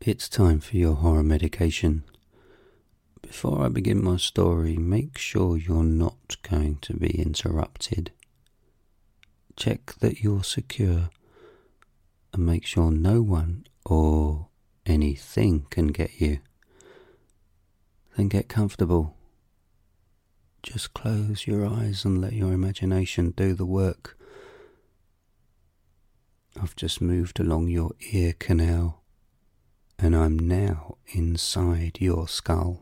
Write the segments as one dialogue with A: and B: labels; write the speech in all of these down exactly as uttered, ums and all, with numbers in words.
A: It's time for your horror medication. Before I begin my story, make sure you're not going to be interrupted. Check that you're secure and make sure no one or anything can get you. Then get comfortable. Just close your eyes and let your imagination do the work. I've just moved along your ear canal, and I'm now inside your skull.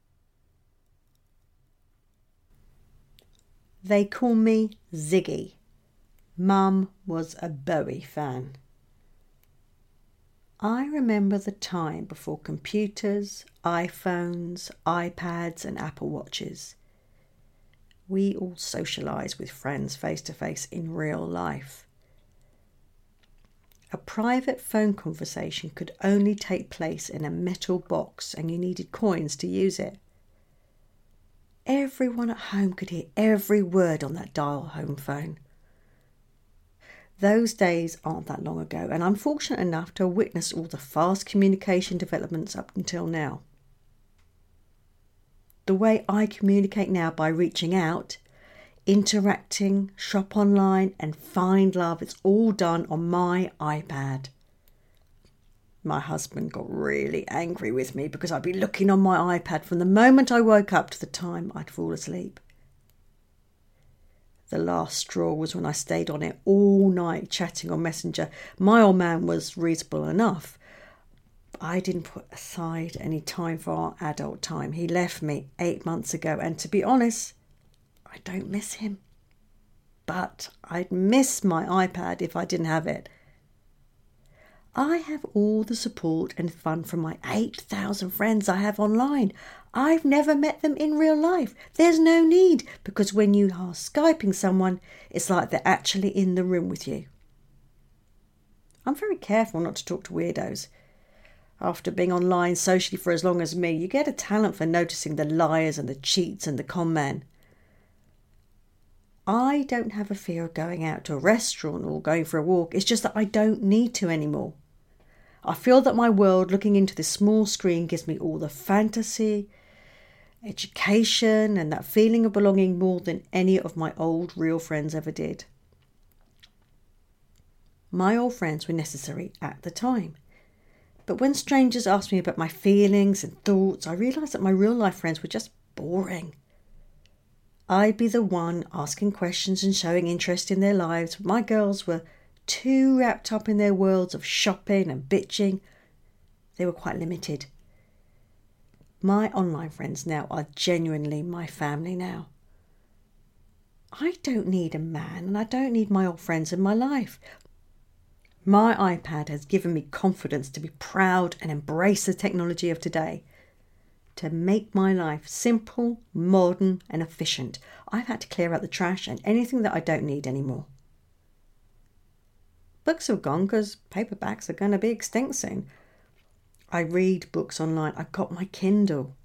B: They call me Ziggy. Mum was a Bowie fan. I remember the time before computers, iPhones, iPads and Apple Watches. We all socialised with friends face to face in real life. A private phone conversation could only take place in a metal box and you needed coins to use it. Everyone at home could hear every word on that dial home phone. Those days aren't that long ago, and I'm fortunate enough to witness all the fast communication developments up until now. The way I communicate now by reaching out, interacting, shop online and find love, it's all done on my iPad. My husband got really angry with me because I'd be looking on my iPad from the moment I woke up to the time I'd fall asleep. The last straw was when I stayed on it all night chatting on Messenger. My old man was reasonable enough. I didn't put aside any time for our adult time. He left me eight months ago, and to be honest, I don't miss him. But I'd miss my iPad if I didn't have it. I have all the support and fun from my eight thousand friends I have online. I've never met them in real life. There's no need, because when you are Skyping someone, it's like they're actually in the room with you. I'm very careful not to talk to weirdos. After being online socially for as long as me, you get a talent for noticing the liars and the cheats and the con men. I don't have a fear of going out to a restaurant or going for a walk. It's just that I don't need to anymore. I feel that my world looking into this small screen gives me all the fantasy, education and that feeling of belonging more than any of my old real friends ever did. My old friends were necessary at the time. But when strangers asked me about my feelings and thoughts, I realised that my real life friends were just boring. I'd be the one asking questions and showing interest in their lives, but my girls were too wrapped up in their worlds of shopping and bitching. They were quite limited. My online friends now are genuinely my family now. I don't need a man, and I don't need my old friends in my life. My iPad has given me confidence to be proud and embrace the technology of today, to make my life simple, modern and efficient. I've had to clear out the trash and anything that I don't need anymore. Books have gone because paperbacks are going to be extinct soon. I read books online. I've got my Kindle.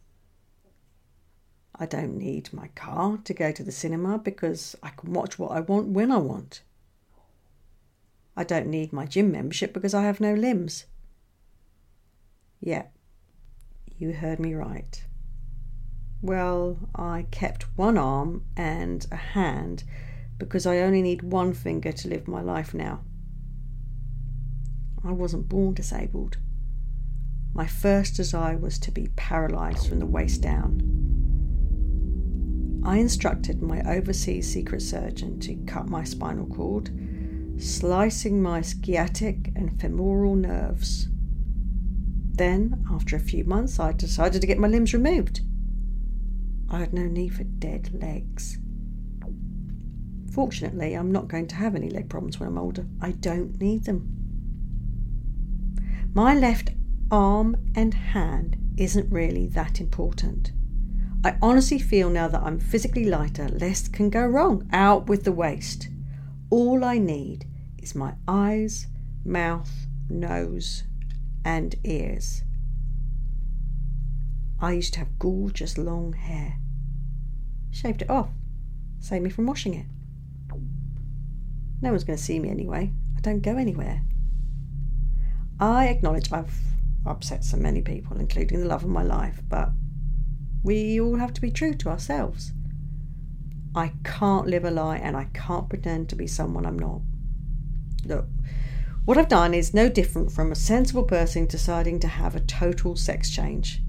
B: I don't need my car to go to the cinema because I can watch what I want when I want. I don't need my gym membership because I have no limbs. Yeah, you heard me right. Well, I kept one arm and a hand because I only need one finger to live my life now. I wasn't born disabled. My first desire was to be paralysed from the waist down. I instructed my overseas secret surgeon to cut my spinal cord, slicing my sciatic and femoral nerves. Then, after a few months, I decided to get my limbs removed. I had no need for dead legs. Fortunately, I'm not going to have any leg problems when I'm older. I don't need them. My left arm and hand isn't really that important. I honestly feel now that I'm physically lighter, less can go wrong. Out with the waste. All I need is my eyes, mouth, nose and ears. I used to have gorgeous long hair. Shaved it off. Saved me from washing it. No one's going to see me anyway. I don't go anywhere. I acknowledge I've upset so many people, including the love of my life, but we all have to be true to ourselves. I can't live a lie, and I can't pretend to be someone I'm not. Look, what I've done is no different from a sensible person deciding to have a total sex change.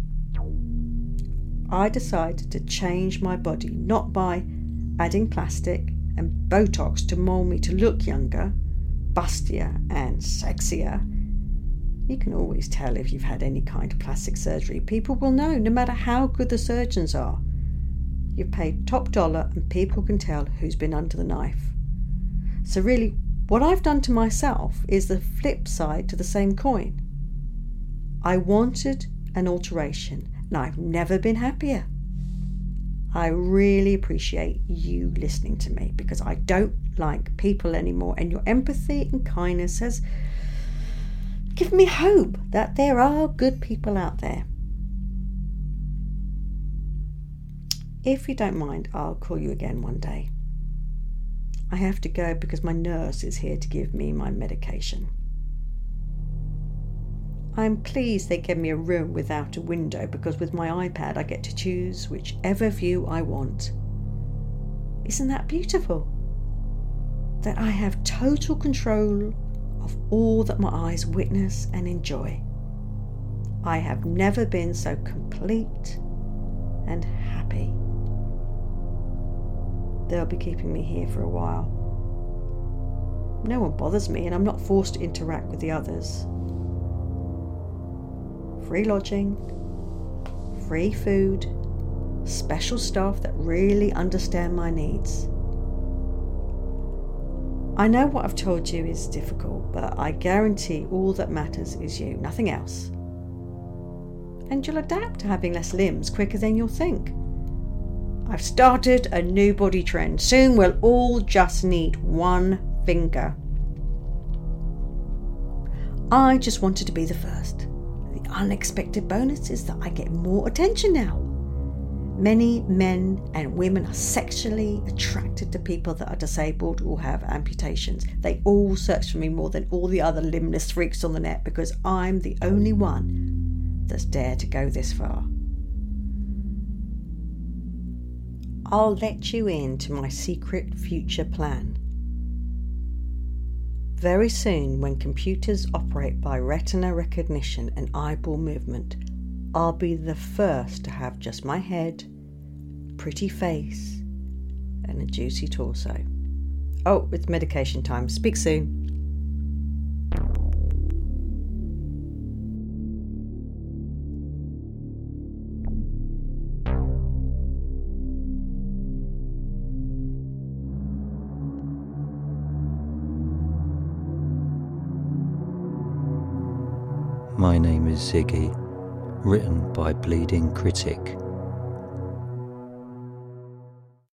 B: I decided to change my body, not by adding plastic and Botox to mould me to look younger, bustier and sexier. You can always tell if you've had any kind of plastic surgery. People will know, no matter how good the surgeons are. You've paid top dollar and people can tell who's been under the knife. So really, what I've done to myself is the flip side to the same coin. I wanted an alteration, and I've never been happier. I really appreciate you listening to me, because I don't like people anymore, and your empathy and kindness has given me hope that there are good people out there. If you don't mind, I'll call you again one day. I have to go because my nurse is here to give me my medication. I'm pleased they gave me a room without a window, because with my iPad I get to choose whichever view I want. Isn't that beautiful? That I have total control of all that my eyes witness and enjoy. I have never been so complete and happy. They'll be keeping me here for a while. No one bothers me, and I'm not forced to interact with the others. Free lodging, free food, special staff that really understand my needs. I know what I've told you is difficult, but I guarantee all that matters is you, nothing else. And you'll adapt to having less limbs quicker than you'll think. I've started a new body trend. Soon we'll all just need one finger. I just wanted to be the first. The unexpected bonus is that I get more attention now. Many men and women are sexually attracted to people that are disabled or have amputations. They all search for me more than all the other limbless freaks on the net, because I'm the only one that's dared to go this far. I'll let you into my secret future plan. Very soon, when computers operate by retina recognition and eyeball movement, I'll be the first to have just my head, pretty face, and a juicy torso. Oh, it's medication time. Speak soon.
A: My name is Ziggy, written by Bleeding Critic.